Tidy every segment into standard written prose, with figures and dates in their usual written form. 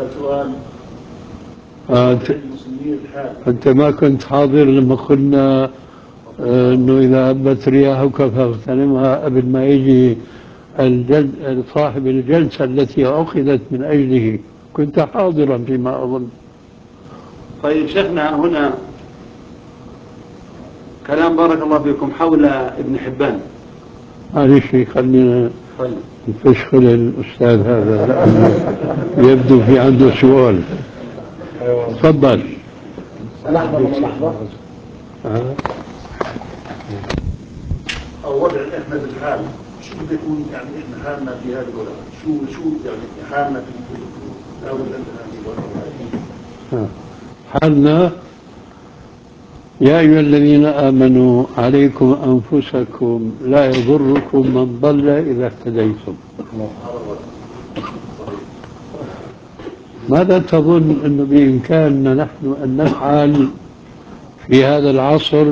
سؤال. أنت ما كنت حاضر لما قلنا أنه إذا هبت رياحك فاغتنمها قبل ما يجي صاحب الجلسة التي أخذت من أجله، كنت حاضرا فيما أظن. طيب شيخنا، هنا كلام بارك الله فيكم حول ابن حبان. معلش خلينا نفشخل الأستاذ هذا لأنه يبدو في عنده سؤال. تفضل. لحظة. أو وضع إحنا بالحال، شو بده يكون يعني إحنا حالنا في هذه الوضع؟ شو يعني حالنا في هذه الوضع؟ حالنا يا أيها الذين آمنوا عليكم أنفسكم لا يضركم من ضل إذا اهتديتم. ماذا تظن أنه بإمكاننا نحن أن نفعل في هذا العصر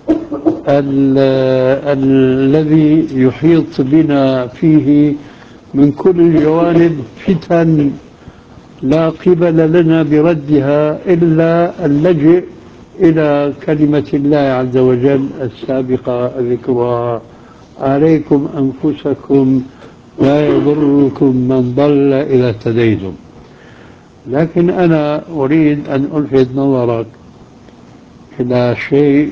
الذي يحيط بنا فيه من كل الجوانب فتن لا قبل لنا بردها إلا اللجئ إلى كلمة الله عز وجل السابقة ذكرها: عليكم أنفسكم لا يضركم من ضل إذا اهتديتم. لكن أنا أريد أن ألفت نظرك إلى شيء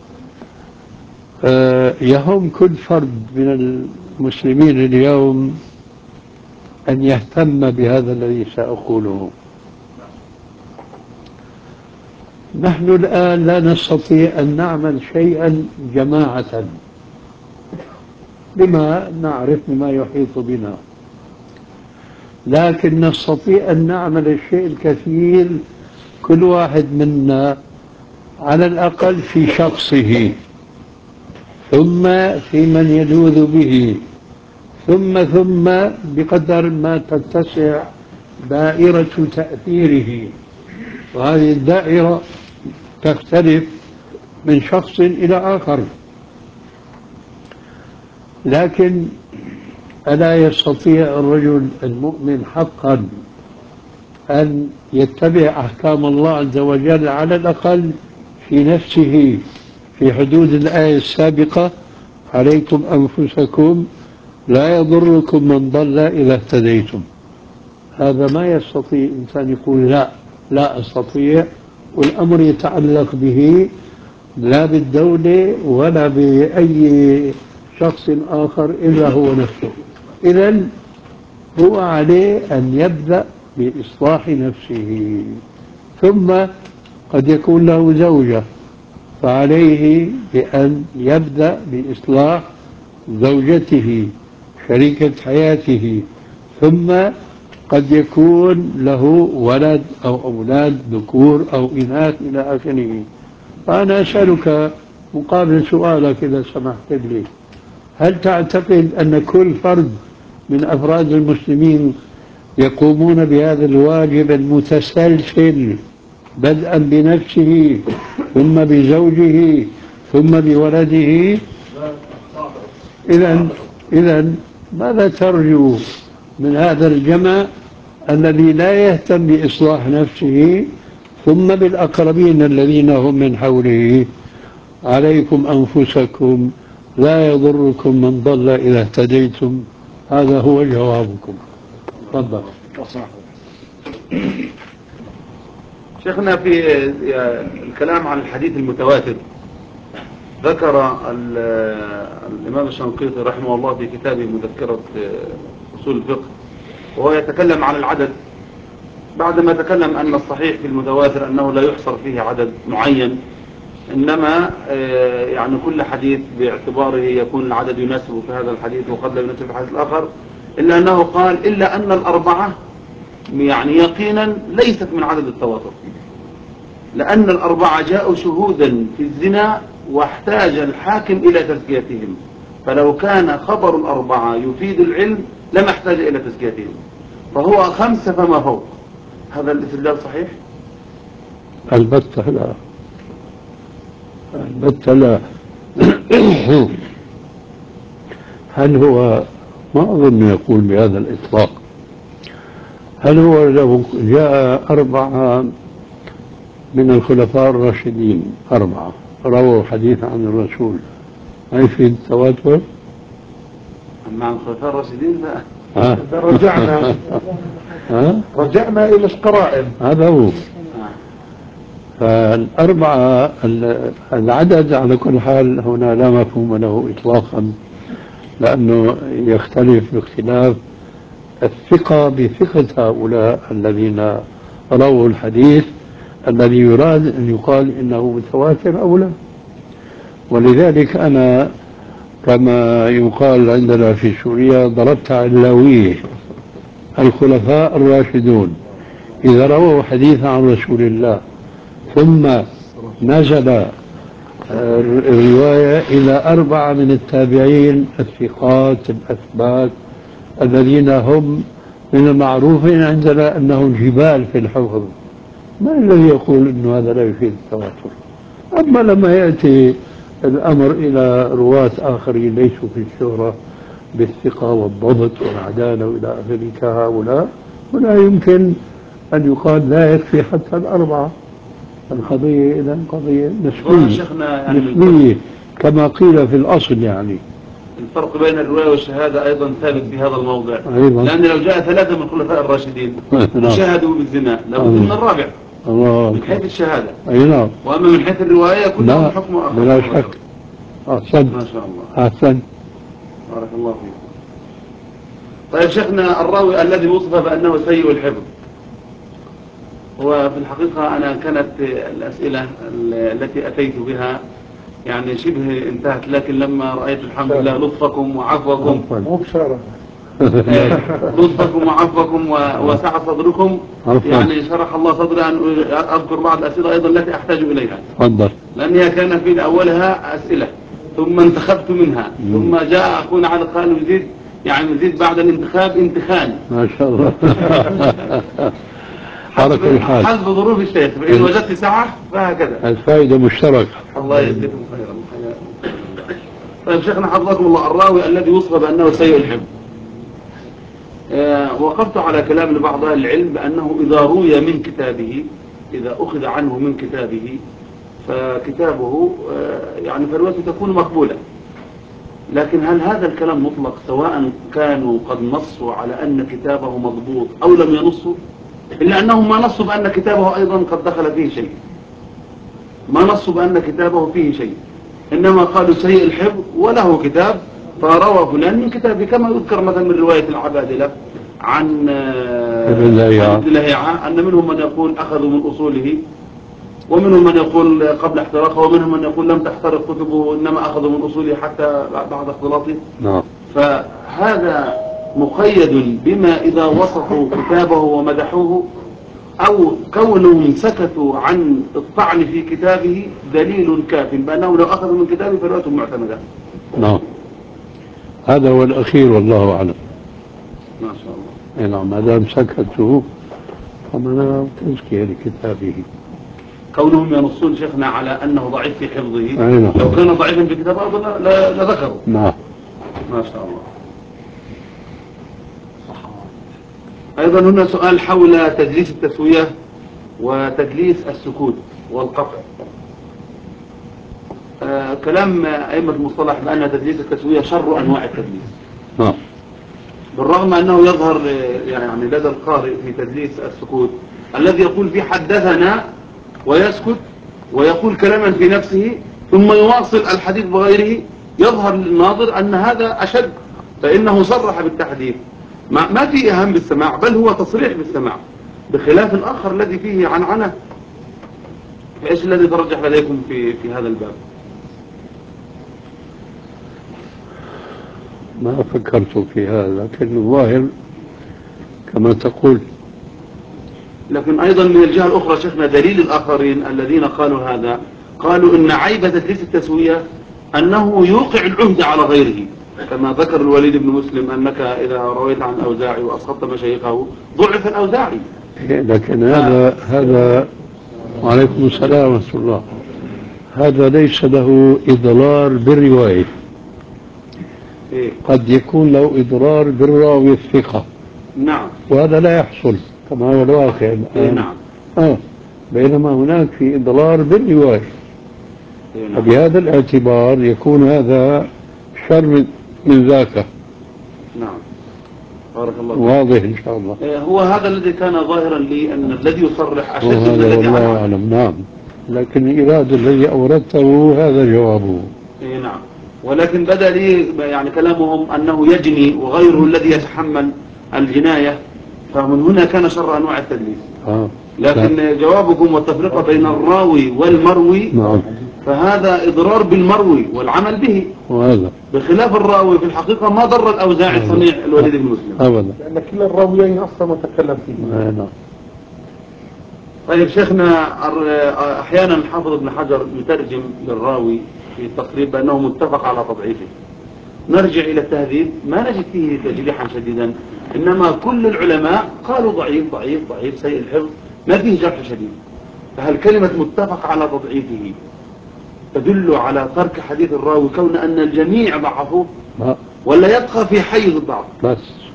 يهم كل فرد من المسلمين اليوم أن يهتم بهذا الذي سأقوله. نحن الآن لا نستطيع أن نعمل شيئا جماعة بما نعرف مما يحيط بنا، لكن نستطيع أن نعمل الشيء الكثير كل واحد منا على الأقل في شخصه، ثم في من يلوذ به، ثم بقدر ما تتسع دائرة تأثيره. وهذه الدائرة تختلف من شخص إلى آخر. لكن ألا يستطيع الرجل المؤمن حقا أن يتبع أحكام الله عز وجل على الأقل في نفسه في حدود الآية السابقة: عليكم أنفسكم لا يضركم من ضل إذا اهتديتم؟ هذا ما يستطيع إنسان يقول لا أستطيع، والأمر يتعلق به لا بالدولة ولا بأي شخص آخر إلا هو نفسه. إذن هو عليه أن يبدأ بإصلاح نفسه، ثم قد يكون له زوجة فعليه بأن يبدأ بإصلاح زوجته شريكة حياته، ثم قد يكون له ولد أو أولاد ذكور أو إناث إلى آخره. فأنا أسألك مقابل سؤالك إذا سمحت لي: هل تعتقد أن كل فرد من أفراد المسلمين يقومون بهذا الواجب المتسلسل بدءا بنفسه ثم بزوجه ثم بولده؟ إذن ماذا ترجو من هذا الجمع الذي لا يهتم بإصلاح نفسه ثم بالأقربين الذين هم من حوله؟ عليكم أنفسكم لا يضركم من ضل إذا اهتديتم. هذا هو جوابكم. تفضل. شيخنا، في الكلام عن الحديث المتواتر ذكر الإمام الشنقيطي رحمه الله في كتابه مذكرة أصول الفقه، وهو يتكلم عن العدد بعدما تكلم أن الصحيح في المتواتر أنه لا يحصر فيه عدد معين، إنما يعني كل حديث باعتباره يكون العدد يناسب في هذا الحديث وقد لا يناسب في الحديث الآخر، إلا أنه قال إلا أن الأربعة يعني يقينا ليست من عدد التواتر، لأن الأربعة جاءوا شهودا في الزنا واحتاج الحاكم إلى تزكيتهم، فلو كان خبر الأربعة يفيد العلم لما احتاج إلى تزكيتهم، فهو 5 فما فوق. هذا الاستدلال صحيح؟ البتة لا، البتة لا. هل هو ما أظن يقول بهذا الإطلاق. هل هو لو جاء أربعة من الخلفاء الراشدين، أربعة رووا حديث عن الرسول، ما يفيد التواتر؟ مع الخلفاء الراشدين لا. ها؟ رجعنا ها؟ رجعنا إلى القرائن. هذا هو. فالأربعة العدد على كل حال هنا لا مفهوم له إطلاقا، لأنه يختلف باختلاف الثقة بثقة هؤلاء الذين رووا الحديث الذي يراد أن يقال إنه متواتر أو لا. ولذلك أنا كما يقال عندنا في سوريا ضربت علويه الخلفاء الراشدون إذا رووا حديثا عن رسول الله ثم نزل الرواية إلى أربعة من التابعين الثقات الأثبات الذين هم من المعروف عندنا أنهم جبال في الحفظ، ما الذي يقول أنه هذا لا يفيد التواتر؟ أما لما يأتي الأمر إلى رواة آخرين ليسوا في الشهرة بالثقة والضبط والعدالة وإلى آخره كهؤلاء، ولا يمكن أن يقال لا يكفي حتى الأربعة. القضية إذا قضية نسبية، نسبية كما قيل في الأصل. يعني الفرق بين الرواية والشهادة أيضا ثابت في هذا الموضع أيضا. لأن لو جاء ثلاثة من الخلفاء الراشدين وشهدوا بالزنا لابد من الرابع من حيث الشهادة. أي نعم. وأما من حيث الرواية كلهم حكم آخر. بلا شك. أحسن ما شاء الله. أحسن. بارك الله فيك. طيب شيخنا، الراوي الذي وصف بأنه سيء الحفظ، هو في الحقيقة أنا كانت الأسئلة التي أتيت بها يعني شبه انتهت، لكن لما رأيت الحمد لله لطفكم وعفوكم لطفكم وعفوكم وسعة صدركم، يعني شرح الله صدري أن أذكر بعض الأسئلة أيضا التي أحتاج إليها. تفضل. لأنها كان في أولها أسئلة ثم انتخبت منها ظم جاء أخونا على قال يزيد، يعني يزيد بعد الانتخاب انتخان. ما شاء الله. حسب ظروف الشيخ، فإن وجدت سعة فهكذا. الفائدة مشتركة. الله يجزيكم خيرا. طيب شيخنا حفظكم الله، الراوي الذي وصف بأنه سيء الحفظ، وقفت على كلام لبعض أهل العلم بأنه إذا روي من كتابه، إذا أخذ عنه من كتابه فكتابه يعني فرواته تكون مقبولة. لكن هل هذا الكلام مطلق سواء كانوا قد نصوا على أن كتابه مضبوط أو لم ينصوا؟ إلا أنهم ما نصوا بأن كتابه أيضا قد دخل فيه شيء، ما نصوا بأن كتابه فيه شيء، إنما قالوا سيء الحفظ وله كتاب فروى فلان من كتابه، كما يذكر مثلا من رواية العبادلة عن ابن لهيعة أن منهم من يقول أخذوا من أصوله، ومنهم من يقول قبل احتراقه، ومنهم من يقول لم تحترق كتبه إنما أخذوا من أصوله حتى بعد اختلاطه. فهذا مقيد بما إذا وصفوا كتابه ومدحوه، أو كونهم سكتوا عن الطعن في كتابه دليل كاف بأنه لو أخذوا من كتابه فرواته معتمدة. نعم، هذا هو الأخير والله أعلم. ما شاء الله. نعم، ما دام سكتوا فمن تزكية لكتابه. كونهم ينصون شيخنا على أنه ضعيف في حفظه، نعم. لو كان ضعيفا في كتابه لذكروا. نعم. ما شاء الله. أيضا هنا سؤال حول تدليس التسوية وتدليس السكوت والقطع. كلام أئمة المصطلح بأن تدليس التسوية شر أنواع التدليس. نعم. بالرغم أنه يظهر يعني لدى القارئ في تدليس السكوت الذي يقول فيه حدثنا ويسكت ويقول كلاما في نفسه ثم يواصل الحديث بغيره، يظهر للناظر أن هذا أشد، فإنه صرح بالتحديث ما فيه أهم بالسماع، بل هو تصريح بالسماع، بخلاف الآخر الذي فيه عنعنة. إيش الذي ترجح لديكم في هذا الباب؟ ما فكرت في هذا، لكن الظاهر كما تقول. لكن أيضا من الجهة الأخرى شيخنا دليل الآخرين الذين قالوا هذا، قالوا إن عيب تدليس التسوية أنه يوقع العهد على غيره، كما ذكر الوليد بن مسلم أنك إذا رويت عن أوزاعي وأسقطت مشايخه ضعف الأوزاعي. لكن هذا وعليكم السلام ورحمة الله، هذا ليس له إضرار بالرواية. قد يكون له إضرار بالراوي الثقة. نعم. وهذا لا يحصل. كما هو الواقع الآن. نعم. بينما هناك في إضرار بالرواية. نعم. فبهذا الاعتبار يكون هذا شر من ذاك. نعم. بارك الله فيك. واضح إن شاء الله. هو هذا الذي كان ظاهرا لي أن الذي يصرح أشد من وهذا الذي والله عنه. أعلم. نعم. لكن الإرادة الذي أوردته هذا جوابه. نعم. ولكن بدا لي يعني كلامهم أنه يجني وغيره الذي يتحمل الجناية، فمن هنا كان شر أنواع التدليس. لكن جوابكم والتفرقة بين الراوي والمروي، نعم. فهذا إضرار بالمروي والعمل به، وهذا بخلاف الراوي في الحقيقة ما ضر الأوزاعي صنيع الوليد بن مسلم أبدا، لأن كلا الراويين أصلا متكلم فيه. نعم. طيب شيخنا، أحيانا الحافظ ابن حجر يترجم للراوي في التقريب بأنه متفق على تضعيفه. نرجع إلى التهذيب ما نجد فيه تجريحا شديدا، إنما كل العلماء قالوا ضعيف ضعيف ضعيف سيء الحفظ، ما فيه جرح شديد. فهل كلمة متفق على تضعيفه تدل على ترك حديث الراوي كون أن الجميع ضعفوه، ولا يبقى في حيز الضعف بس؟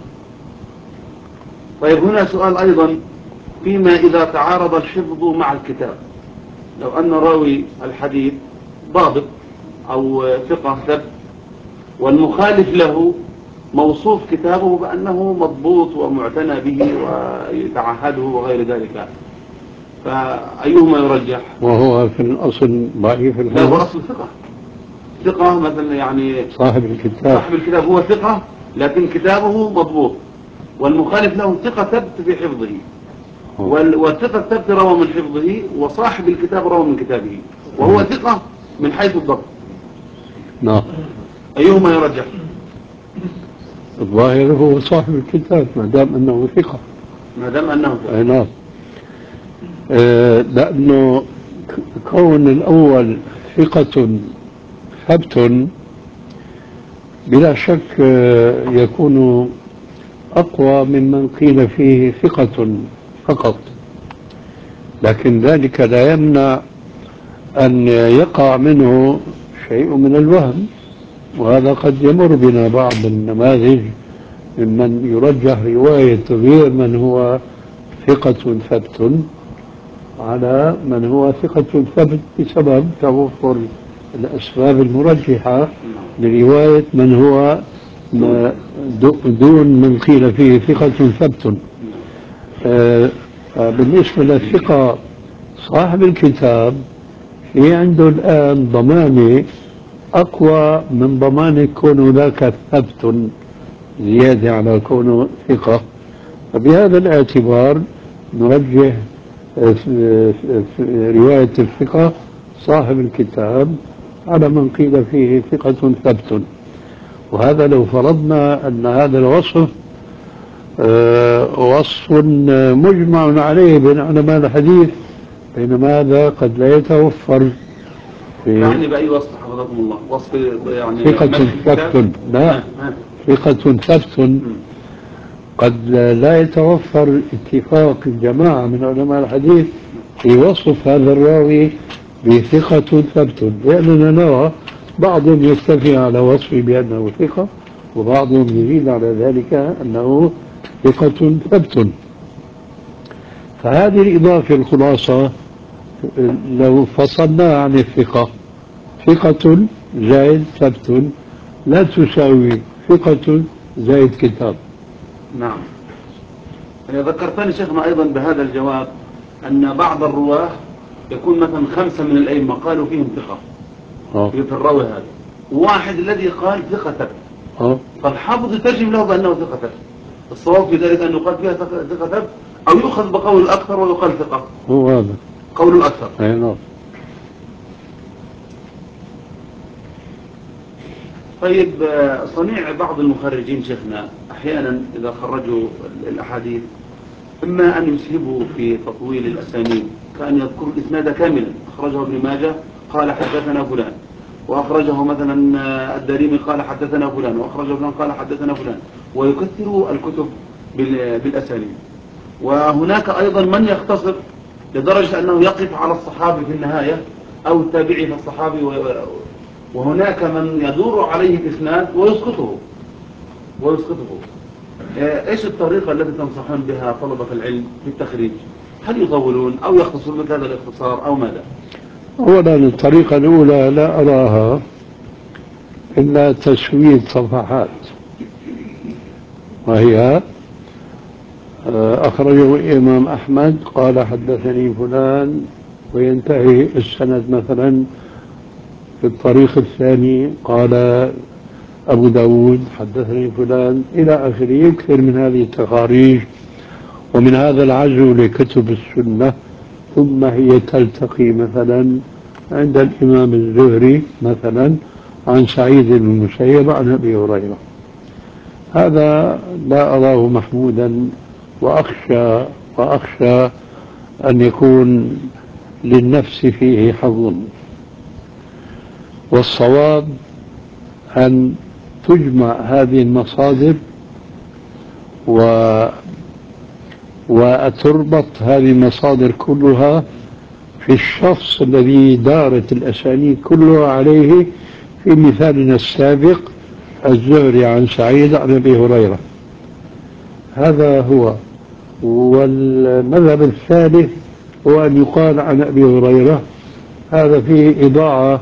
طيب هنا سؤال أيضا، فيما إذا تعارض الحفظ مع الكتاب، لو أن راوي الحديث ضابط أو ثقة ثبت والمخالف له موصوف كتابه بأنه مضبوط ومعتنى به ويتعهده وغير ذلك، فأيهما يرجح؟ وهو في الأصل ضعيف الحديث. لا، هو أصل ثقة مثلا، يعني صاحب الكتاب هو ثقة لكن كتابه مضبوط، والمخالف له ثقة ثبت في حفظه، والثقة الثبت روى من حفظه، وصاحب الكتاب روى من كتابه، وهو ثقة من حيث الضبط. نعم. أيهما يرجح؟ الظاهر هو صاحب الكتاب ما دام أنه ثقة. نعم. لأنه كون الأول ثقة ثبت بلا شك يكون أقوى ممن قيل فيه ثقة فقط، لكن ذلك لا يمنع أن يقع منه شيء من الوهم، وهذا قد يمر بنا بعض النماذج ممن يرجح رواية غير من هو ثقة ثبت على من هو ثقة ثبت بسبب توفر الأسباب المرجحة لرواية من هو دون من قيل فيه ثقة ثبت. بالنسبة للثقة صاحب الكتاب في عنده الآن ضمانة أقوى من ضمانة كونه ذاك ثبت زيادة على كونه ثقة. فبهذا الاعتبار نرجح رواية الثقة صاحب الكتاب على من قيل فيه ثقة ثبت. وهذا لو فرضنا أن هذا الوصف وصف مجمع عليه بين علماء الحديث، بينما هذا قد لا يتوفر في يعني بأي وصف حفظكم الله؟ وصف يعني ثقة ثبت. لا، ثقة ثبت قد لا يتوفر اتفاق الجماعة من علماء الحديث في وصف هذا الراوي بثقة ثبت، لأننا نرى بعضهم يكتفي على وصفه بأنه ثقة، وبعضهم يزيد على ذلك أنه ثقة ثبت. فهذه الإضافة الخلاصة لو فصلناها عن الثقة، ثقة زائد ثبت لا تساوي ثقة زائد كتاب. نعم. ذكرتني شيخنا أيضا بهذا الجواب أن بعض الرواه يكون مثلا 5 من الأئمة قالوا فيهم ثقة في الراوي هذا، واحد الذي قال ثقة ثبت، فالحافظ يترجم له بأنه ثقة ثبت. الصواب في ذلك أن يقال فيها ثقة ثبت، أو يؤخذ بقول الأكثر ويقال ثقة. هو هذا قول الأكثر. نعم. طيب صنيع بعض المخرجين شيخنا أحيانا إذا خرجوا الأحاديث إما أن يسهبوا في تطويل الأسانيد، كأن يذكر الإسناد كاملا، أخرجه ابن ماجه قال حدثنا فلان، وأخرجه مثلا الدارمي قال حدثنا فلان، وأخرجه فلان قال حدثنا فلان، ويكثروا الكتب بالأسانيد. وهناك أيضا من يختصر لدرجة أنه يقف على الصحابي في النهاية أو التابعي في الصحابي، وهناك من يدور عليه الإسناد ويسقطه. ايش الطريقة التي تنصحون بها طلبة العلم في التخريج؟ هل يطولون او يختصرون مثل هذا الاختصار او ماذا؟ أولا الطريقة الأولى لا أراها إلا تسويد صفحات، وهي أخرجه الإمام أحمد قال حدثني فلان، وينتهي السند مثلا في الطريق الثاني قال أبو داود حدثني فلان إلى آخره. يكثر من هذه التخاريج ومن هذا العزو لكتب السنة، ثم هي تلتقي مثلا عند الإمام الزهري مثلا عن سعيد بن المسيب عن أبي هريرة. هذا لا أراه محمودا، وأخشى أن يكون للنفس فيه حظ. والصواب أن تجمع هذه المصادر وتربط هذه المصادر كلها في الشخص الذي دارت الأسانيد كلها عليه، في مثالنا السابق الزهري عن سعيد عن أبي هريرة. هذا هو. والمذهب الثالث هو أن يقال عن أبي هريرة. هذا فيه إضاعة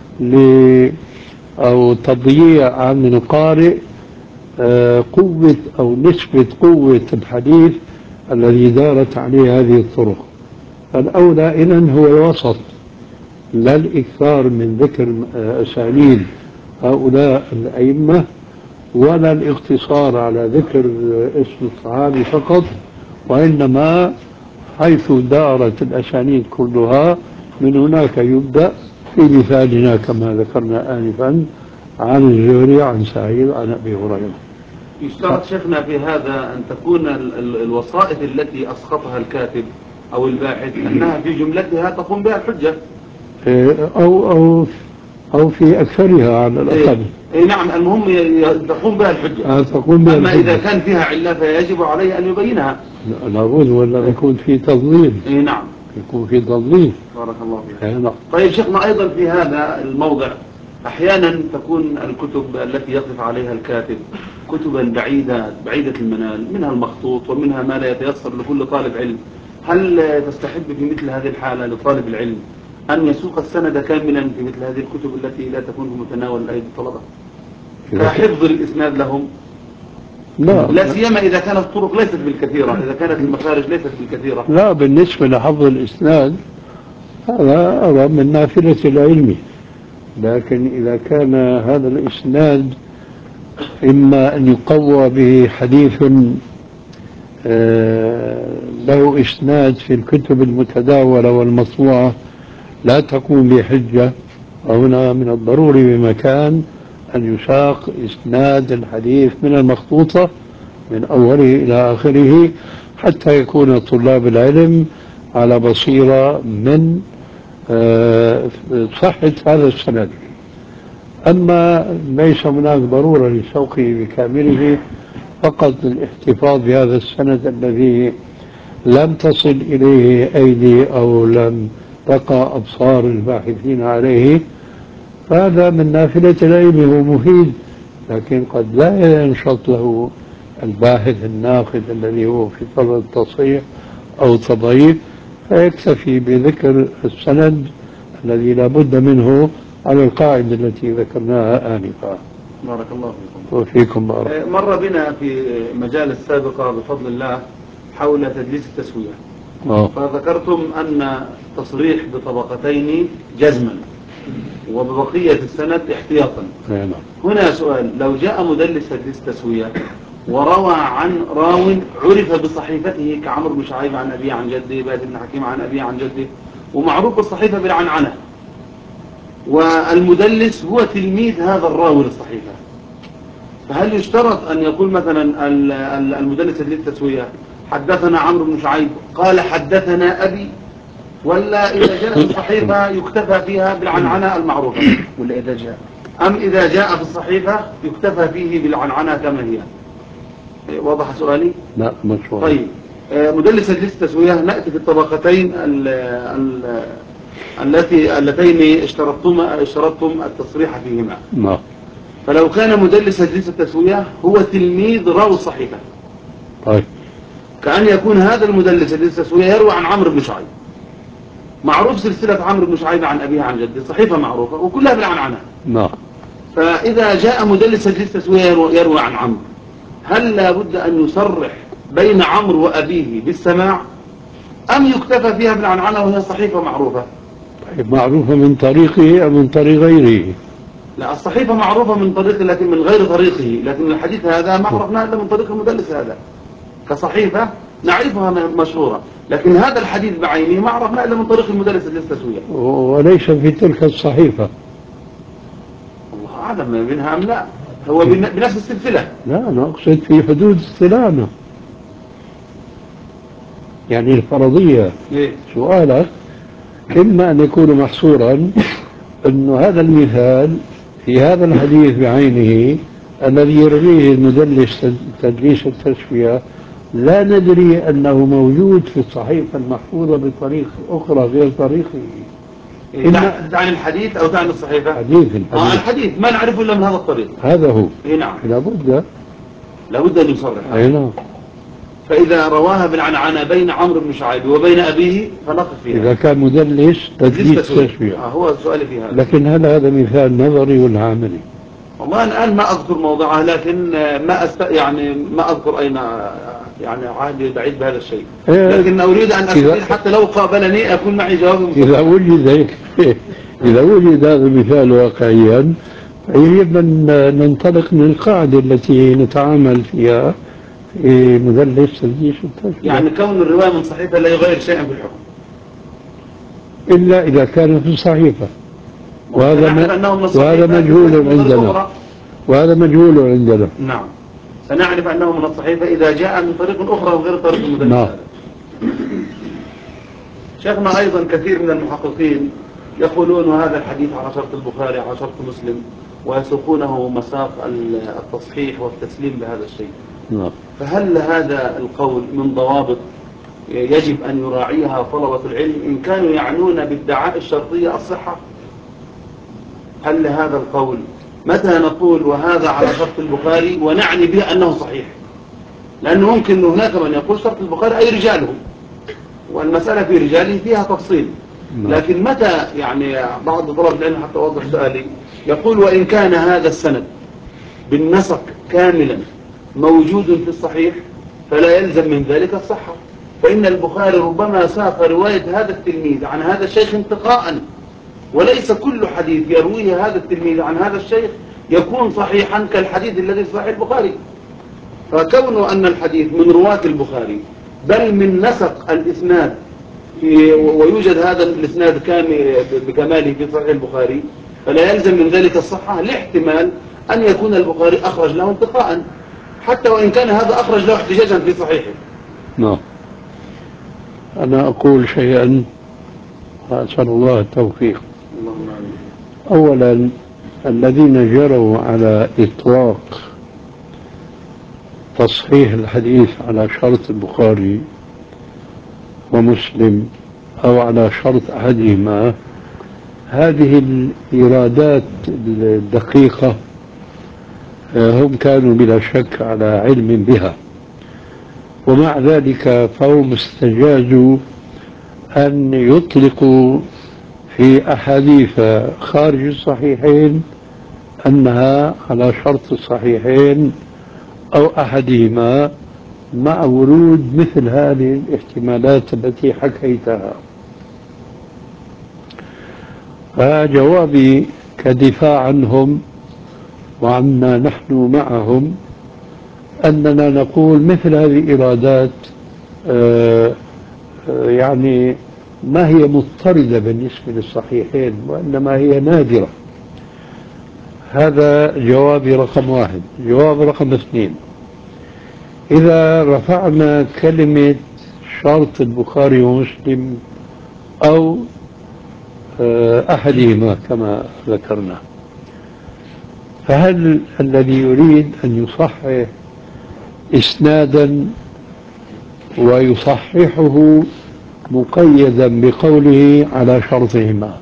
أو تضييع عن القارئ قوة أو نسبة قوة الحديث الذي دارت عليه هذه الطرق. فالأولى إذن هو الوسط، لا الإكثار من ذكر أسانيد هؤلاء الأئمة، ولا الاقتصار على ذكر اسم الصحابي فقط، وإنما حيث دارت الأسانيد كلها من هناك يبدأ، في مثالنا كما ذكرنا آنفا عن الزهري عن سعيد عن أبي هريرة. يشترط شيخنا في هذا أن تكون الوسائط التي أسقطها الكاتب أو الباحث أنها في جملتها تقوم بها الحجة، أو في أكثرها على الأقل. نعم، المهم تقوم بها الحجة. تقوم بها أما الحجة. إذا كان فيها علة فيجب عليه أن يبينها. لابد، ولا يكون في تضليل. نعم، يكون في تضليل. بارك الله فيك. نعم. طيب شيخنا، أيضا في هذا الموضع أحيانا تكون الكتب التي يقف عليها الكاتب كتبا بعيدة المنال، منها المخطوط ومنها ما لا يتيسر لكل طالب علم. هل تستحب في مثل هذه الحالة لطالب العلم أن يسوق السند كاملا في مثل هذه الكتب التي لا تكون في متناول أيدي الطلبة كحفظ الإسناد لهم؟ لا سيما إذا كانت الطرق ليست بالكثيرة، إذا كانت المخارج ليست بالكثيرة. لا، بالنسبة لحفظ الإسناد هذا أرى من نافلة العلم، لكن إذا كان هذا الإسناد إما أن يقوى به حديث له إسناد في الكتب المتداولة والمطبوعة لا تقوم بحجة، وهنا من الضروري بمكان أن يساق إسناد الحديث من المخطوطة من أوله إلى آخره، حتى يكون طلاب العلم على بصيرة من صحة هذا السند. أما ليس هناك ضرورة لسوقه بكامله، فقط الاحتفاظ بهذا السند الذي لم تصل إليه أيدي أو لم تقع أبصار الباحثين عليه، فهذا من نافلة العلم، هو مفيد، لكن قد لا ينشط له الباحث الناقد الذي هو في طلب التصحيح أو التضعيف، فيكتفي بذكر السند الذي لا بد منه على القاعدة التي ذكرناها آنفا. بارك الله فيكم. وفيكم بارك. مر بنا في مجال سابقة بفضل الله حول تدليس التسوية، فذكرتم أن تصريح بطبقتين جزما وببقية السند احتياطا. هنا سؤال: لو جاء مدلس تدليس تسوية وروى عن راو عرف بصحيفته كعمرو بن شعيب عن أبيه عن جده، باد بن حكيم عن أبيه عن جده، ومعروف بالصحيفة بالعنعنة، والمدلس هو تلميذ هذا الراوي للصحيفة، فهل يشترط أن يقول مثلا المدلس تدليس التسوية حدثنا عمرو بن شعيب قال حدثنا أبي، ولا إذا جاء في الصحيفة يكتفى فيها بالعنعنة المعروفة؟ ولا إذا جاء إذا جاء في الصحيفة يكتفى فيه بالعنعنة كما هي؟ واضح سؤالي؟ لا مشروع. طيب، مدلس تدليس التسوية، نأتي في الطبقتين اللتين اشترطتم التصريح فيهما. نعم. فلو كان مدلس تدليس التسوية هو تلميذ راوي الصحيفة، طيب. كأن يكون هذا المدلس الذي تسويه يروي عن عمرو بن شعيب، معروف سلسلة عمرو بن شعيب عن أبيه عن جده، صحيفة معروفة وكلها بالعنعنة. نعم. فإذا جاء مدلس الذي تسويه يروي عن عمرو، هل لابد أن يصرح بين عمرو وأبيه بالسماع، أم يكتفى فيها بالعنعنة وهي صحيفة معروفة؟ طيب، معروفة من طريقه أو من طريق غيره؟ لا، الصحيفة معروفة من طريقه لكن من غير طريقه، لكن الحديث هذا ما عرفناه إلا من طريق المدلس هذا. كصحيفة نعرفها مشهورة، لكن هذا الحديث بعينه ما عرفناه إلا من طريق المدلس الذي تسويه. وليس في تلك الصحيفة. الله أعلم منها أم لا، هو بنفس السلسلة. لا، أنا أقصد في حدود السلامة، يعني الفرضية. إيه؟ سؤالك إما أن يكون محصورا أن هذا المثال في هذا الحديث بعينه الذي يرويه المدلس تدليس التسوية لا ندري أنه موجود في الصحيفة المحفوظة بطريق أخرى غير طريقه. تعني الحديث أو تعني الصحيفة؟ حديث الحديث ما نعرفه إلا من هذا الطريق. هذا هو. إيه نعم. لابد أن يصرح. أي نعم. فإذا رواها بالعنعنة بين عمرو بن شعيب وبين أبيه فنقف فيها. إذا كان مدلس تدليس تسوية. هو سؤالي في هذا. لكن هل هذا مثال نظري ولا عملي؟ والله الآن ما أذكر موضعه، لكن ما أذكر أين يعني عهدي بعيد بهذا الشيء، لكن أريد أن أستفيد حتى لو قابلني أكون معي جواب مصدق. إذا وجد هذا المثال واقعيا يجب أن ننطلق من القاعدة التي نتعامل فيها في مدلس تدليس التسوية. يعني كون الرواية من صحيفة لا يغير شيئا في الحكم إلا إذا كان في الصحيفة، وهذا مجهول عندنا. وهذا مجهول عندنا. نعم، سنعرف أنه من الصحيفة إذا جاء من طريق أخرى وغير طريق المدلس. نعم. شيخنا أيضا كثير من المحققين يقولون هذا الحديث على شرط البخاري على شرط مسلم، ويسوقونه مساق التصحيح والتسليم بهذا الشيء. نعم. فهل هذا القول من ضوابط يجب أن يراعيها طلبة العلم إن كانوا يعنون بالدعاء الشرطية الصحة؟ هل هذا القول متى نقول وهذا على شرط البخاري ونعني به أنه صحيح؟ لأنه ممكن هناك من يقول شرط البخاري أي رجاله، والمسألة في رجاله فيها تفصيل. لكن متى يعني بعض طلبة العلم حتى أوضح سؤالي يقول وإن كان هذا السند بالنسق كاملا موجود في الصحيح فلا يلزم من ذلك الصحة، فإن البخاري ربما ساق رواية هذا التلميذ عن هذا الشيخ انتقاء، وليس كل حديث يرويه هذا التلميذ عن هذا الشيخ يكون صحيحا كالحديث الذي في صحيح البخاري. فكون أن الحديث من رواة البخاري بل من نسق الإسناد ويوجد هذا الإسناد بكماله في صحيح البخاري فلا يلزم من ذلك الصحة، لاحتمال أن يكون البخاري أخرج له انتقاء حتى وإن كان هذا أخرج له احتجاجا في صحيحه. نعم. أنا أقول شيئا وأسأل الله التوفيق. أولا، الذين جروا على إطلاق تصحيح الحديث على شرط البخاري ومسلم أو على شرط أحدهما، هذه الإيرادات الدقيقة هم كانوا بلا شك على علم بها، ومع ذلك فهم استجازوا أن يطلقوا في أحاديث خارج الصحيحين أنها على شرط الصحيحين أو أحدهما، مع ورود مثل هذه الاحتمالات التي حكيتها. فجوابي كدفاع عنهم وعنا نحن معهم أننا نقول مثل هذه الإرادات يعني ما هي مضطردة بالنسبة للصحيحين، وإنما هي نادرة. هذا جوابي رقم واحد. جواب رقم اثنين، إذا رفعنا كلمة شرط البخاري ومسلم أو أحدهما كما ذكرنا، فهل الذي يريد أن يصحح إسنادا ويصححه مقيدا بقوله على شرطهما،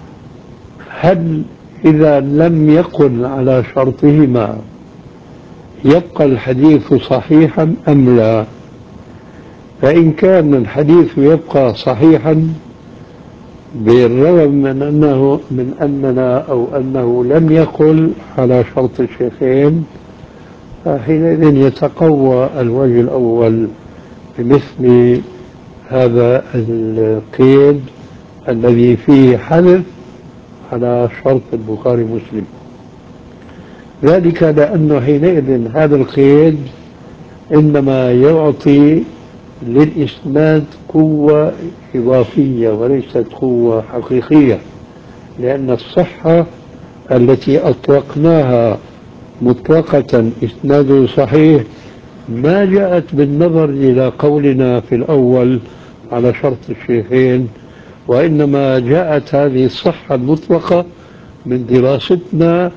هل إذا لم يقل على شرطهما يبقى الحديث صحيحا أم لا؟ فإن كان الحديث يبقى صحيحا بالرغم من أننا أو أنه لم يقل على شرط الشيخين، فحينئذ يتقوى الوجه الأول بمثل هذا القيد الذي فيه حذف على شرط البخاري مسلم، ذلك لأنه حينئذ هذا القيد إنما يعطي للإسناد قوة إضافية وليست قوة حقيقية، لأن الصحة التي أطلقناها مطلقة إسناده صحيح ما جاءت بالنظر إلى قولنا في الأول على شرط الشيخين، وإنما جاءت هذه الصحة المطلقة من دراستنا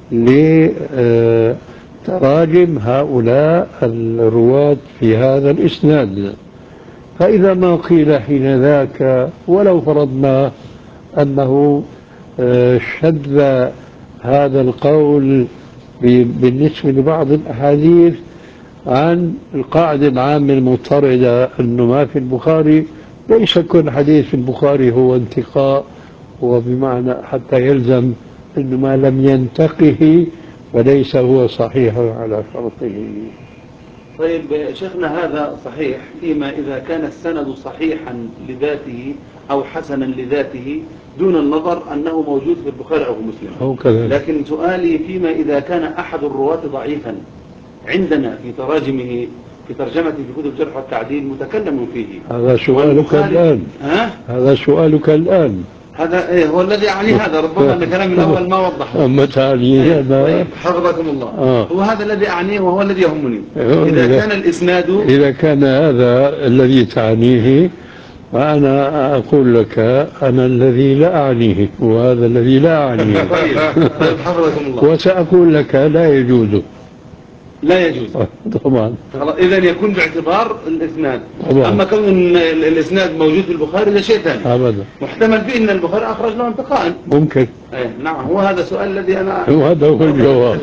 لتراجم هؤلاء الرواة في هذا الإسناد. فإذا ما قيل حين ذاك ولو فرضنا أنه شذ هذا القول بالنسبة لبعض الأحاديث عن القاعدة العامة المضطردة أنه ما في البخاري، ليس كل حديث في البخاري هو انتقاء، وبمعنى حتى يلزم أنه ما لم ينتقه فليس هو صحيح على شرطه. طيب شيخنا هذا صحيح فيما إذا كان السند صحيحا لذاته أو حسنا لذاته دون النظر أنه موجود في البخاري أو مسلم، أو كذلك. لكن سؤالي فيما إذا كان أحد الرواة ضعيفا عندنا في تراجمه في ترجمته في كتب الجرح والتعديل متكلم فيه، هذا سؤالك الآن. هذا سؤالك الآن. هذا إيه هو الذي أعني هذا، ربما أن كلام الأول ما وضحه. أما تعني هذا طيب حفظكم الله. هو هذا الذي أعنيه وهو الذي يهمني. إذا كان الإسناد، إذا كان هذا الذي تعنيه فأنا أقول لك أنا الذي لا أعنيه وهذا الذي لا أعنيه. طيب حفظكم الله. وسأقول لك لا يجوز. لا يجوز طبعا. إذا يكون باعتبار الإسناد طبعا. أما كون الإسناد موجود في البخاري ده شيء ثاني. أبدا. محتمل فيه أن البخاري أخرج له انتقاء. ممكن. نعم هو هذا السؤال الذي أنا وهذا هو الجواب.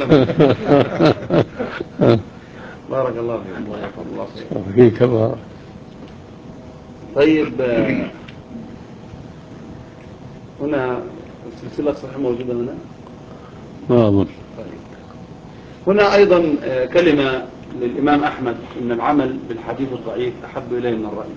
بارك الله فيك. الله يحفظ الله فيك بارك. طيب هنا السلسلة الصحيحة موجودة هنا؟ نعم. هنا أيضا كلمة للإمام أحمد إن العمل بالحديث الضعيف أحب إليه من الرأي،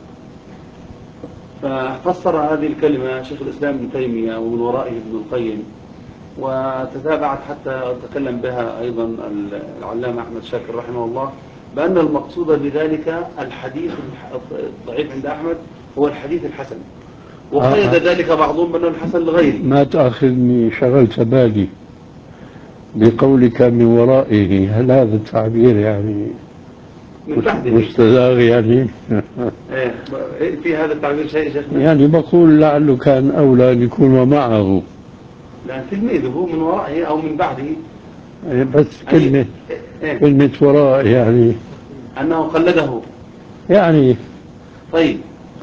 ففسر هذه الكلمة شيخ الإسلام ابن تيمية ومن ورائه ابن القيم، وتتابعت حتى تكلم بها أيضا العلامة أحمد شاكر رحمه الله بأن المقصود بذلك الحديث الضعيف عند أحمد هو الحديث الحسن، وقيد ذلك بعضهم بأنه الحسن لغيره. ما تأخذني شغلت بالي بقولك من ورائه، هل هذا التعبير يعني مستزاغ يعني؟ في هذا التعبير شيء شيخنا؟ يعني بقول لعله كان أولى أن يكون معه، لأن تلميذه من ورائه أو من بعده. بس كلمة وراء يعني أنه قلده يعني. طيب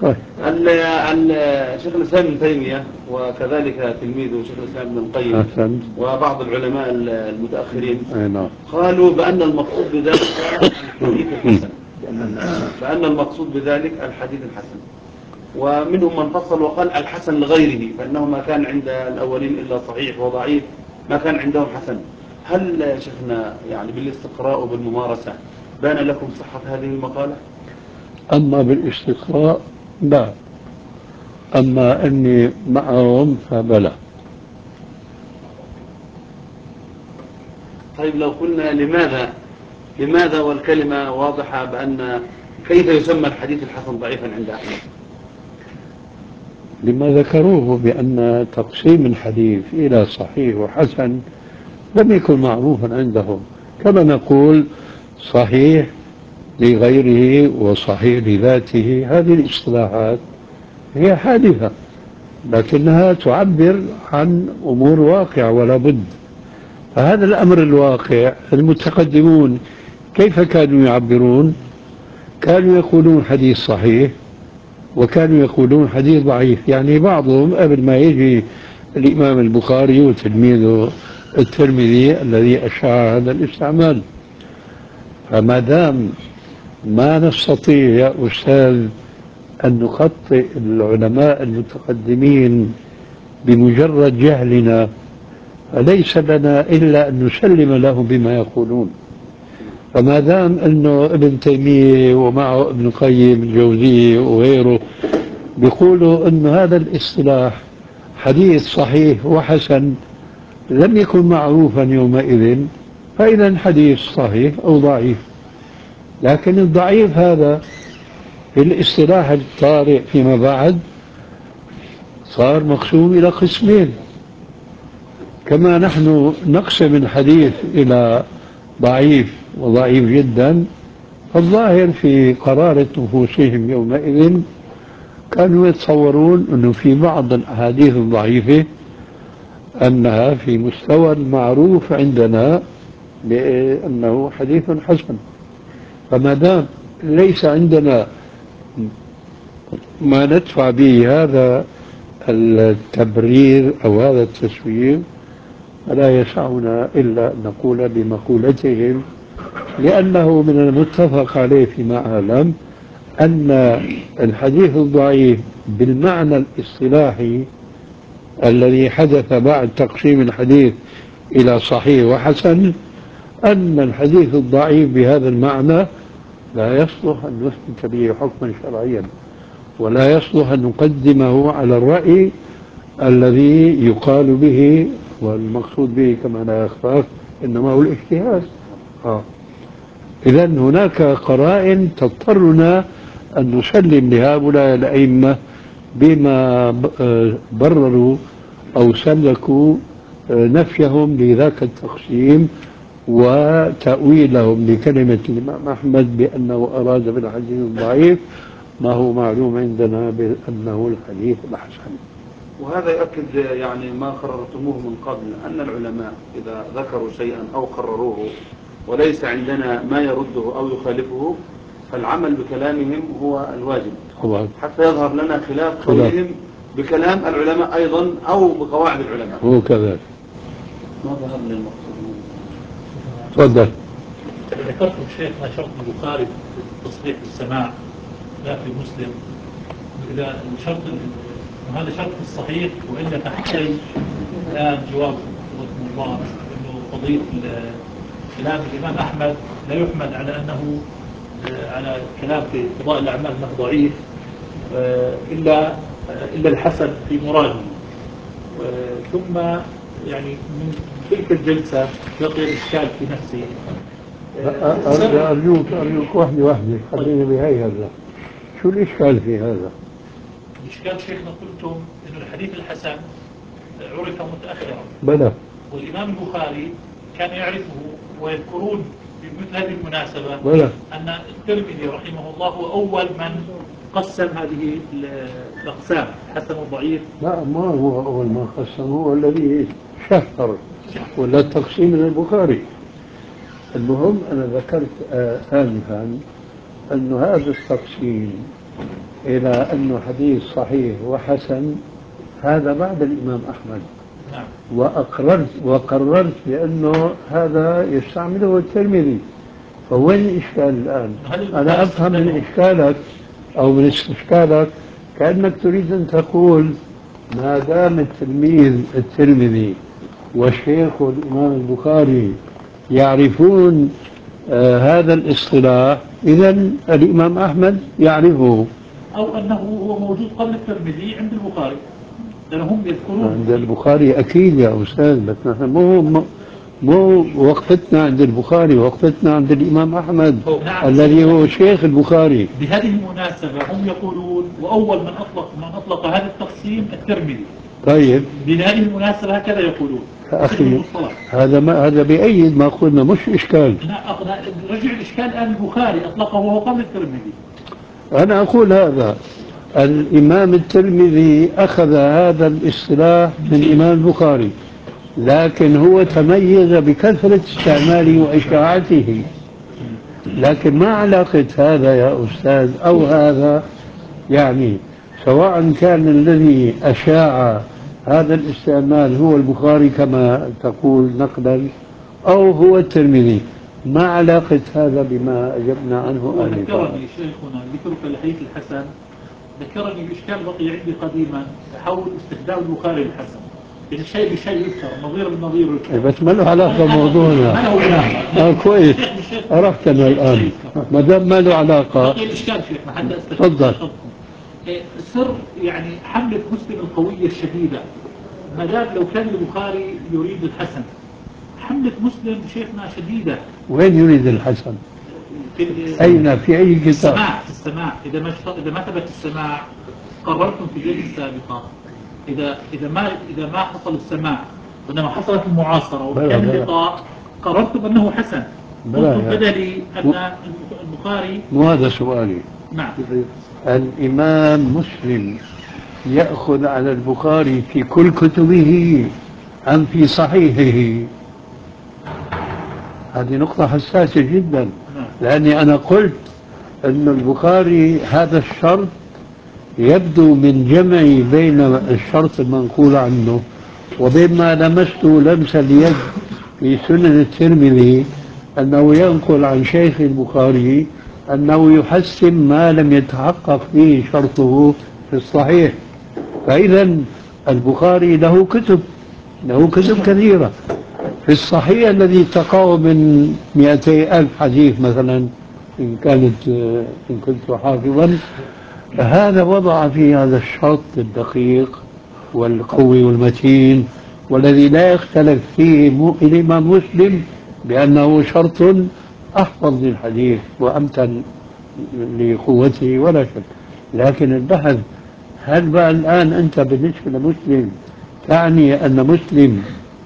شيخ الإسلام ابن تيمية وكذلك تلميذه شيخ الإسلام ابن القيم وبعض العلماء المتأخرين قالوا بأن المقصود بذلك الحديث الحسن، بأن المقصود بذلك الحديث الحسن، ومنهم من فصل وقال الحسن لغيره، فإنه ما كان عند الأولين إلا صحيح وضعيف ما كان عندهم حسن. هل شيخنا يعني بالاستقراء وبالممارسة بان لكم صحة هذه المقالة؟ أما بالاستقراء لا، أما أني معهم فبلا. طيب لو قلنا لماذا والكلمة واضحة بأن كيف يسمى الحديث الحسن ضعيفا عند أحمد؟ لما ذكروه بأن تقسيم الحديث إلى صحيح وحسن لم يكن معروفا عندهم، كما نقول صحيح لغيره وصحيح لذاته. هذه الاصطلاحات هي حادثة لكنها تعبر عن أمور واقعة ولا بد. فهذا الأمر الواقع المتقدمون كيف كانوا يعبرون؟ كانوا يقولون حديث صحيح وكانوا يقولون حديث ضعيف. يعني بعضهم قبل ما يجي الإمام البخاري وتلميذه الترمذي الذي أشاع هذا الاستعمال، فما دام ما نستطيع يا أستاذ أن نخطئ العلماء المتقدمين بمجرد جهلنا، فليس لنا إلا أن نسلم لهم بما يقولون. فما دام أنه ابن تيمية ومعه ابن قيم الجوزية وغيره بيقولوا أن هذا الاصطلاح حديث صحيح وحسن لم يكن معروفا يومئذ، فإذا حديث صحيح أو ضعيف. لكن الضعيف هذا في الاصطلاح الطارئ فيما بعد صار مقسوم إلى قسمين، كما نحن نقسم الحديث إلى ضعيف وضعيف جدا. فالظاهر في قرارة نفوسهم يومئذ كانوا يتصورون أنه في بعض الأحاديث الضعيفة أنها في مستوى المعروف عندنا بأنه حديث حسن. فما دام ليس عندنا ما ندفع به هذا التبرير أو هذا التسوير، فلا يسعنا إلا أن نقول بمقولتهم، لأنه من المتفق عليه فيما أعلم أن الحديث الضعيف بالمعنى الاصطلاحي الذي حدث بعد تقسيم الحديث إلى صحيح وحسن، أن الحديث الضعيف بهذا المعنى لا يصلح أن نثبت به حكما شرعيا، ولا يصلح أن نقدمه على الرأي الذي يقال به، والمقصود به كما لا يخفاك إنما هو الاجتهاد. إذا هناك قرائن تضطرنا أن نسلم لهؤلاء الأئمة بما برروا أو سلكوا نفيهم لذاك التقسيم وتأويلهم لكلمة الإمام أحمد بأنه أراد بالحديث الضعيف ما هو معلوم عندنا بأنه الحديث الحسن. وهذا يؤكد يعني ما قررتموه من قبل، أن العلماء إذا ذكروا شيئا أو قرروه وليس عندنا ما يرده أو يخالفه، فالعمل بكلامهم هو الواجب حتى يظهر لنا خلاف قولهم بكلام العلماء أيضا أو بقواعد العلماء. هو كذلك. ما ظهر للمقصود. تفضل. ذكرتم شيخنا شرط البخاري تصريح السماع لا في مسلم، إذا الشرط وهذا شرط الصحيح، وإلا تحتاج الآن جواب رحمه الله أنه قضية كلام الإمام أحمد لا يحمل على أنه على كلام في قضاء الأعمال أنه ضعيف إلا الحسن في مراده. ثم يعني من تلك الجلسة بقي الإشكال في نفسي. أرجوك واحدة خلينا بهي هذا. شو الإشكال في هذا؟ الإشكال شيخنا قلتم أن الحديث الحسن عرف متأخرا، بلى، والإمام البخاري كان يعرفه، ويذكرون بمثل هذه المناسبة بلى أن الترمذي رحمه الله هو أول من قسم هذه الأقسام حسن وضعيف. لا، ما هو أول ما قسم، هو الذي شهر ولا تقسيم البخاري. المهم أنا ذكرت آنفا أن هذا التقسيم إلى أنه حديث صحيح وحسن هذا بعد الإمام أحمد. نعم. وقررت بأنه هذا يستعمله الترمذي. فوين الإشكال الآن؟ أنا أفهم من إشكالك أو من استشكالك كأنك تريد أن تقول ما دام التلميذ الترمذي والشيخ الإمام البخاري يعرفون هذا الاصطلاح، إذا الإمام أحمد يعرفه، أو أنه هو موجود قبل الترمذي عند البخاري، لأنهم يذكرون عند البخاري أكيد يا أستاذ، بس نحن مو وقفتنا عند البخاري، وقفتنا عند الإمام أحمد. نعم. الذي هو شيخ البخاري. بهذه المناسبة هم يقولون وأول من أطلق هذا التقسيم الترمذي. طيب بهذه المناسبة هكذا يقولون. أخي هذا بأيد ما قلنا، مش إشكال. رجع الإشكال الآن البخاري أطلقه وهو قبل الترمذي. أنا أقول هذا الإمام الترمذي أخذ هذا الاصطلاح من الإمام البخاري، لكن هو تميز بكثرة استعماله وإشاعته. لكن ما علاقة هذا يا أستاذ أو هذا، يعني سواء كان الذي أشاع هذا الاستعمال هو البخاري كما تقول نقلا أو هو الترمذي، ما علاقة هذا بما أجبنا عنه آنفا؟ ذكرني شيخنا ذكرك الحديث الحسن، ذكرني بإشكال بقي عندي قديما حول استخدام البخاري الحسن. الشيء بشيء يذكر، نظير بالنظير يذكر. بس ما له علاقة بموضوعنا. ما له علاقة. كويس، عرفتنا الآن. ما دام ما له علاقة. بقي الإشكال شيخنا حتى تفضل. سر يعني حملة مسلم القوية الشديدة، ما دام لو كان البخاري يريد الحسن، حملة مسلم شيخنا شديدة. وين يريد الحسن؟ أين في أي كتاب؟ في السماع إذا ما ثبت السماع قررتم في الجلسة السابقة إذا ما حصل السماع وإنما حصلت المعاصرة وكان اللقاء قررتم أنه حسن. قلتم بدلي أن البخاري. وهذا سؤالي. نعم. الإمام مسلم يأخذ على البخاري في كل كتبه أم في صحيحه؟ هذه نقطة حساسة جدا، لأني أنا قلت أن البخاري هذا الشرط يبدو من جمعي بين الشرط المنقول عنه وبين ما لمسته لمس اليد في سنن الترمذي أنه ينقل عن شيخ البخاري أنه يحسن ما لم يتحقق فيه شرطه في الصحيح. فإذا البخاري له كتب كثيرة في الصحيح الذي تقع من 200,000 حديث مثلا إن كنت حافظا. هذا وضع في هذا الشرط الدقيق والقوي والمتين والذي لا يختلف فيه الإمام مسلم بأنه شرط أحفظ للحديث وأمتن لقوته ولا شك. لكن البحث هل بقى الآن أنت بالنسبة لمسلم تعني أن مسلم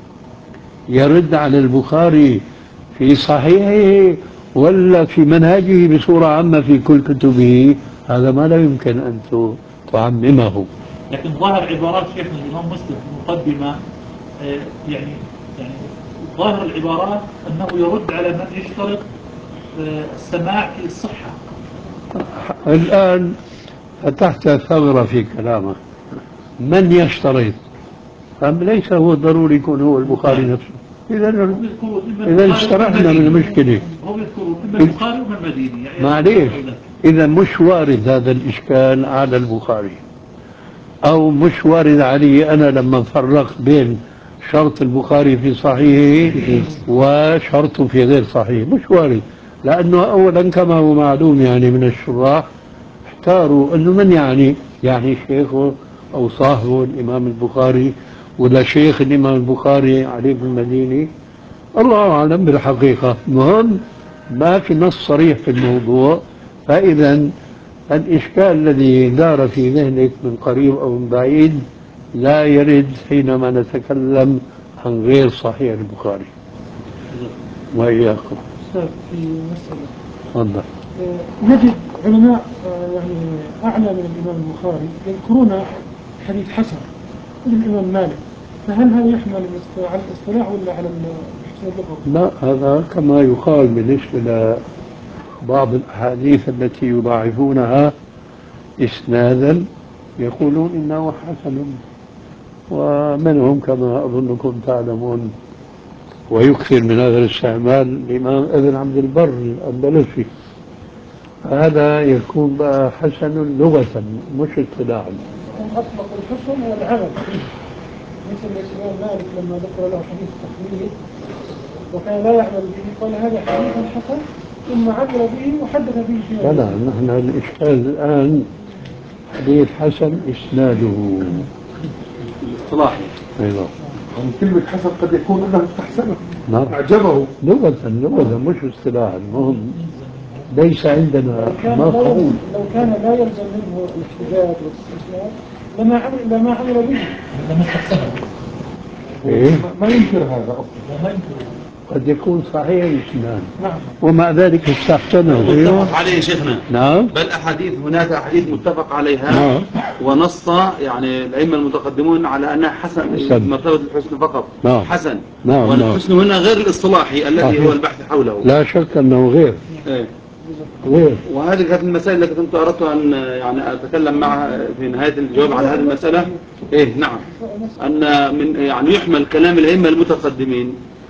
يرد على البخاري في صحيحه ولا في منهجه بصورة عامة في كل كتبه؟ هذا ما لا يمكن أن تعممه. لكن ظاهر عبارات شيخنا الإمام مسلم في المقدمة يعني ظاهر العبارات أنه يرد على من يشترط السماع في الصحة. الآن فتحت ثغرة في كلامك. من يشترط؟ ليس هو ضروري يكون هو البخاري نفسه. إذا استرحنا من المشكلة. هو يذكرون إما البخاري وما المديني يعني. معليش، إذا مش وارد هذا الإشكال على البخاري أو مش وارد علي أنا لما فرقت بين شرط البخاري في صحيحه وشرطه في غير صحيح. مش وارد، لأنه أولا كما هو معلوم يعني من الشراح اختاروا أنه من يعني شيخه أو صاحبه الإمام البخاري ولا شيخ الإمام البخاري علي بن المديني. الله أعلم بالحقيقة. المهم ما في نص صريح في الموضوع. فإذا الإشكال الذي دار في ذهنك من قريب أو من بعيد لا يرد حينما نتكلم عن غير صحيح البخاري. وإياكم. في مسألة تفضل. نجد علماء يعني أعلى من الإمام البخاري يذكرون حديث حسن مثل الإمام مالك، فهل هذا يحمل على الاصطلاح ولا على الحسن اللغوي؟ لا، هذا كما يقال بالنسبة لبعض الأحاديث التي يضاعفونها إسنادا يقولون إنه حسن، ومنهم كما أظنكم تعلمون ويكثر من هذا الاستعمال الإمام ابن عبد البر الأندلسي. هذا يكون بقى حسن لغة مش اصطلاحا. هم أطلقوا الحسن والعمل، مثل الإمام مالك لما ذكر له حديث التحليل وكان لا يعمل به قال هذا حديث حسن ثم عمل به وحدث به فيما. لا، نحن الإشكال الآن حديث حسن إسناده الاصطلاحي. أيضا. كلمة حسن قد يكون أنه استحسنه. نعم. أعجبه لغة مش اصطلاحا. المهم ليس عندنا مفهوم. لو كان لا يلزم منه الاحتجاج والاستحسان لما عمل به. لما استحسنه. إيه؟ ما ينكر هذا أصلا. ما ينكر. قد يكون صحيح الإسناد. نعم. ومع ذلك استحسنه. متفق عليه شيخنا. نعم. بل هناك أحاديث متفق عليها. نعم. ونص يعني الأئمة المتقدمون على أنها حسن مرتبة الحسن فقط. نعم. حسن. نعم. والحسن هنا غير الاصطلاحي الذي هو البحث حوله. لا شك أنه غير. إيه. غير. وهذه كانت المسائل التي كنت أردت أن يعني أتكلم معها في نهاية الجواب على هذه المسألة. إيه نعم. أن من يعني يحمل كلام الأئمة المتقدمين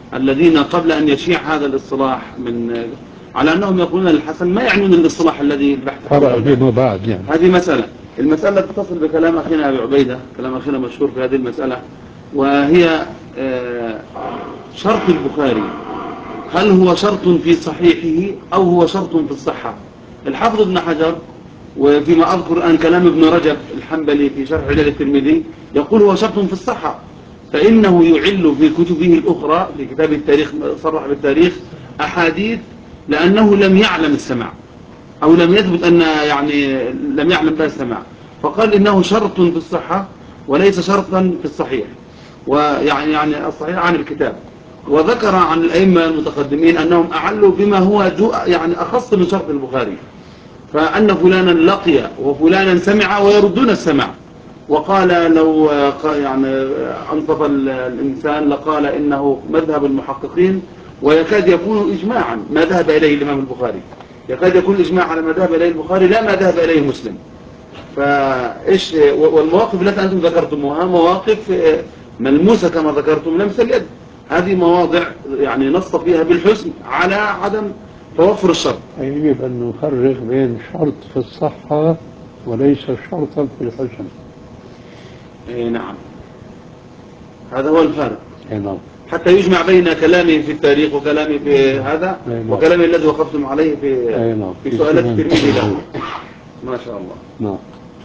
الذين قبل أن يشيع هذا الاصطلاح على أنهم يقولون الحسن ما يعنون الاصطلاح الذي البحث فرع فيما بعد يعني. هذه مسألة. المسألة تتصل بكلام أخينا أبي عبيدة، كلام أخينا مشهور في هذه المسألة، وهي شرط البخاري هل هو شرط في صحيحه أو هو شرط في الصحة؟ الحافظ ابن حجر وفيما أذكر الآن كلام ابن رجب الحنبلي في شرح علل الترمذي يقول هو شرط في الصحة، فإنه يعل في كتبه الأخرى في كتاب التاريخ صرح بالتاريخ أحاديث لأنه لم يعلم السماع أو لم يثبت أن يعني لم يعلم بها السماع، فقال إنه شرط في الصحة وليس شرطا في الصحيح، يعني الصحيح عن الكتاب. وذكر عن الأئمة المتقدمين أنهم أعلوا بما هو يعني أخص من شرط البخاري، فأن فلانا لقي وفلانا سمع ويردون السمع، وقال لو يعني أنصف الإنسان لقال إنه مذهب المحققين ويكاد يكون إجماعا ما ذهب إليه الإمام البخاري، يكاد يكون إجماع على ما ذهب إليه البخاري لا ما ذهب إليه مسلم. فإيش والمواقف التي أنتم ذكرتموها مواقف ملموسة كما ذكرتم لمس اليد، هذه مواضع يعني نص فيها بالحسن على عدم توفر الشرط. يجب أن نفرق بين شرط في الصحة وليس شرطا في الحسن. نعم، هذا هو الفارق. نعم. حتى يجمع بين كلامي في التاريخ وكلامي في هذا وكلامي الذي وقفتم عليه في سؤالات الترمذي له. ما شاء الله. نعم.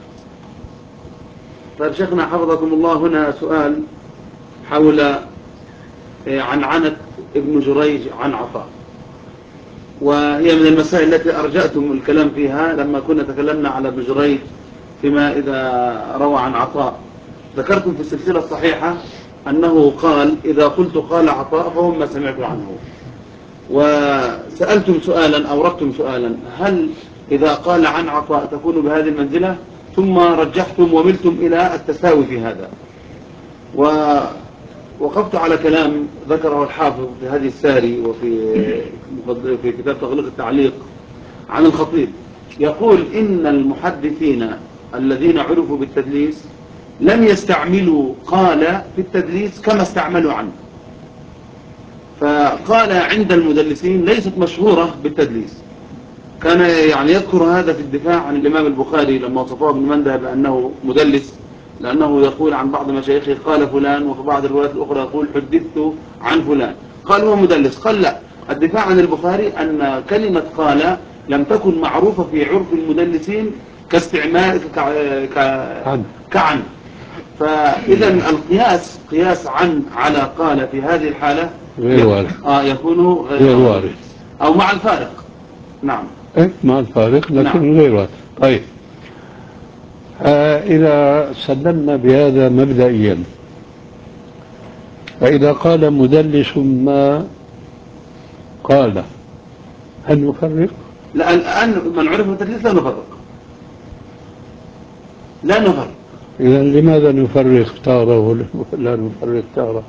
طيب شيخنا حفظكم الله، هنا سؤال حول عنعنة ابن جريج عن عطاء، وهي من المسائل التي أرجأتم الكلام فيها لما كنا تكلمنا على ابن جريج فيما إذا روى عن عطاء. ذكرتم في السلسلة الصحيحة أنه قال إذا قلت قال عطاء فهم ما سمعت عنه، وسألتم سؤالا أوردتم سؤالا هل إذا قال عن عطاء تكون بهذه المنزلة، ثم رجحتم وملتم إلى التساوي في هذا. ووقفت على كلام ذكره الحافظ في هذه الساري وفي كتاب تغليق التعليق عن الخطيب، يقول إن المحدثين الذين عرفوا بالتدليس لم يستعملوا قال في التدليس كما استعملوا عنه، فقال عند المدلسين ليست مشهورة بالتدليس. كان يعني يذكر هذا في الدفاع عن الإمام البخاري لما وصفه ابن مندى بأنه مدلس، لأنه يقول عن بعض مشايخه قال فلان، وفي بعض الروايات الأخرى يقول حدثت عن فلان، قال هو مدلس. قال لا، الدفاع عن البخاري أن كلمة قال لم تكن معروفة في عرف المدلسين كاستعمال كعن. فإذا القياس قياس عن على قال في هذه الحالة غير وارد. يكون غير وارد أو مع الفارق. نعم. مع الفارق لكن نعم. غير وارد. طيب إذا سلمنا بهذا مبدئيا، فإذا قال مدلس ما قال هل نفرق؟ لا، الآن من عرف بالتدليس لا نفرق. لا نفرق. إذا لماذا نفرق تارة ولا نفرق تارة؟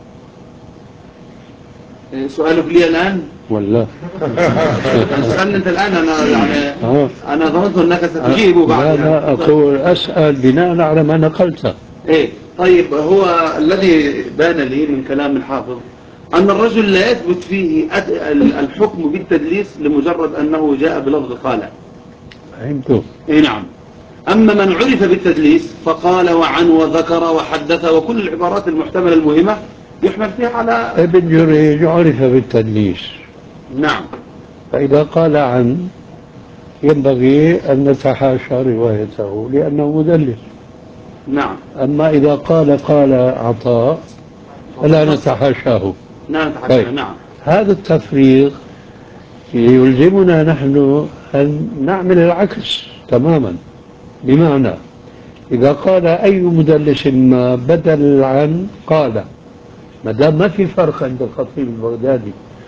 سؤالك لي الآن ولا سألني أنت الآن، أنا يعني أنا ظننت أنك ستجيب بعد. لا أقول أسأل بناء على ما نقلته. إيه طيب، هو الذي بان لي من كلام الحافظ أن الرجل لا يثبت فيه الحكم بالتدليس لمجرد أنه جاء بلفظ قال. فهمته. إيه نعم. أما من عرف بالتدليس فقال وعن وذكر وحدث وكل العبارات المحتملة المهمة يحمل فيها على ابن جريج عرف بالتدليس. نعم. فإذا قال عن ينبغي أن نتحاشى روايته لأنه مدلس. نعم. أما إذا قال عطاء فلا نتحاشاه. نعم. طيب. نعم. هذا التفريق يلزمنا نحن أن نعمل العكس تماما، بمعنى إذا قال أي مدلس ما بدل عن قال، ما دام ما في فرق عند الخطيب البغدادي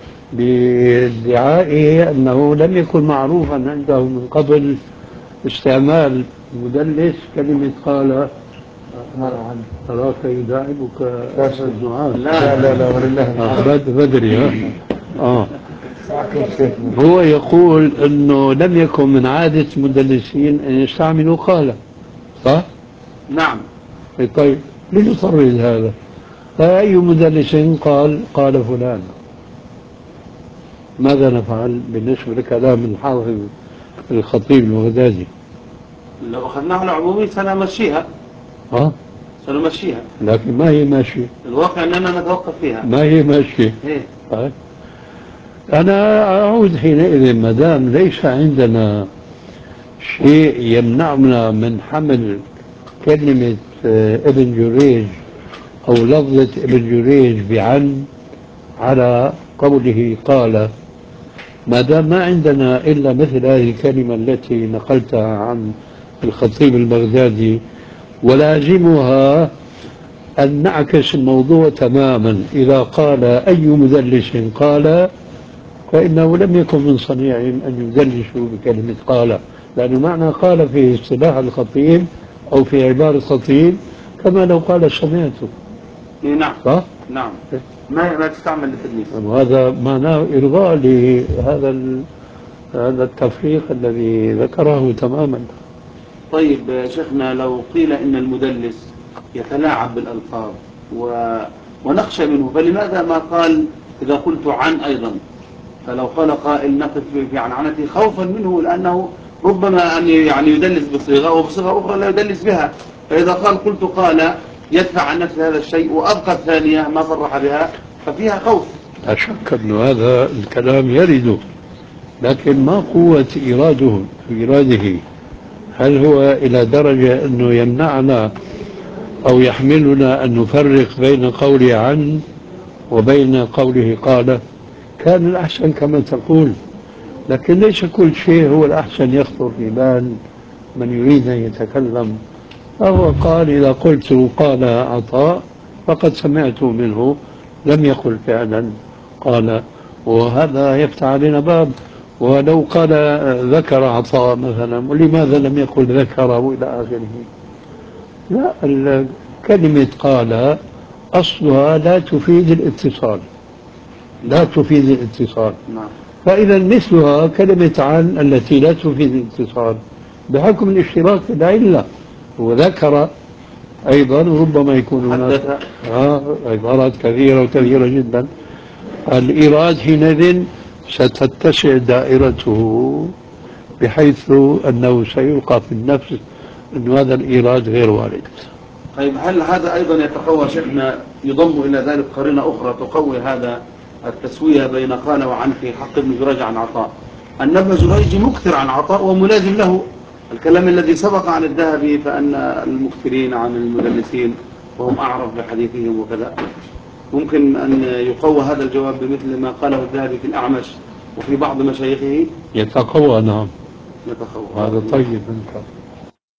بادعائه أنه لم يكن معروفا عنده من قبل استعمال مدلس كلمة قال تراك يداعبك الزعام. لا ولله بدري. هو يقول أنه لم يكن من عادة مدلسين أن يستعملوا قال، صح؟ نعم. طيب لنفرض هذا، فأي مدلس قال فلان ماذا نفعل بالنسبة لكلام الحافظ الخطيب البغدادي؟ لو أخذناه على عمومي سنمشيها. ها؟ سنمشيها، لكن ما هي ماشية. الواقع أننا نتوقف فيها. ما هي ماشية. إيه؟ طيب. أنا أعود حينئذ ما دام ليس عندنا شيء يمنعنا من حمل كلمة ابن جريج أو لفظة ابن جريج بعن على قوله قال، ما دام ما عندنا إلا مثل هذه الكلمة التي نقلتها عن الخطيب البغدادي، ولازمها أن نعكس الموضوع تماما. إذا قال أي مدلس قال، فإنه لم يكن من صنيعهم أن يدلسوا بكلمة قال، لأن معنى قال في اصطلاح الخطيب أو في عبارة الخطيب كما لو قال سمعته. نعم. صح؟ نعم. ما تستعمل للتدليس. وهذا معناه إرضاء لهذا هذا التفريق الذي ذكره تماما. طيب شيخنا، لو قيل إن المدلس يتلاعب بالألفاظ ونخشى منه، فلماذا ما قال إذا قلت عن أيضا؟ فلو قال قائل نقف في عنعنته خوفا منه، لأنه ربما أن يعني يدلس بصيغة وبصيغة أخرى لا يدلس بها، فإذا قلت قال يدفع عن نفسه هذا الشيء، وأبقى الثانية ما صرح بها ففيها خوف. لا شك أن هذا الكلام يرد، لكن ما قوة إراده؟ هل هو إلى درجة أنه يمنعنا أو يحملنا أن نفرق بين قوله عن وبين قوله قال؟ كان الأحسن كما تقول، لكن ليس كل شيء هو الأحسن يخطر في بال من يريد أن يتكلم. فهو قال إذا قلت قال عطاء فقد سمعت منه، لم يقل فعلا قال، وهذا يفتح علينا باب. ولو قال ذكر عطاء مثلا، ولماذا لم يقل ذكره إلى آخره؟ لا، كلمة قال أصلها لا تفيد الاتصال، لا تفيد الاتصال. فإذا مثلها كلمة عن التي لا تفيد الاتصال بحكم الاشتراك في العلة، وذكر أيضا ربما يكون هناك عبارات كثيرة وكثيرة جدا. الإيراد حينئذ ستتسع دائرته بحيث أنه سيلقى في النفس أن هذا الإيراد غير وارد. طيب هل هذا أيضا يتقوى شيخنا، يضم إلى ذلك قرينة أخرى تقوي هذا التسوية بين قال وعن في حق ابن جريج عن عطاء، أن ابن جريج مكثر عن عطاء وملازم له الكلام الذي سبق عن الذهبي، فأن المكثرين عن المدلسين وهم أعرف بحديثهم وكذا. ممكن أن يقوى هذا الجواب بمثل ما قاله الذهبي في الأعمش وفي بعض مشايخه. يتقوى، نعم. يتقوى. هذا طيب منك.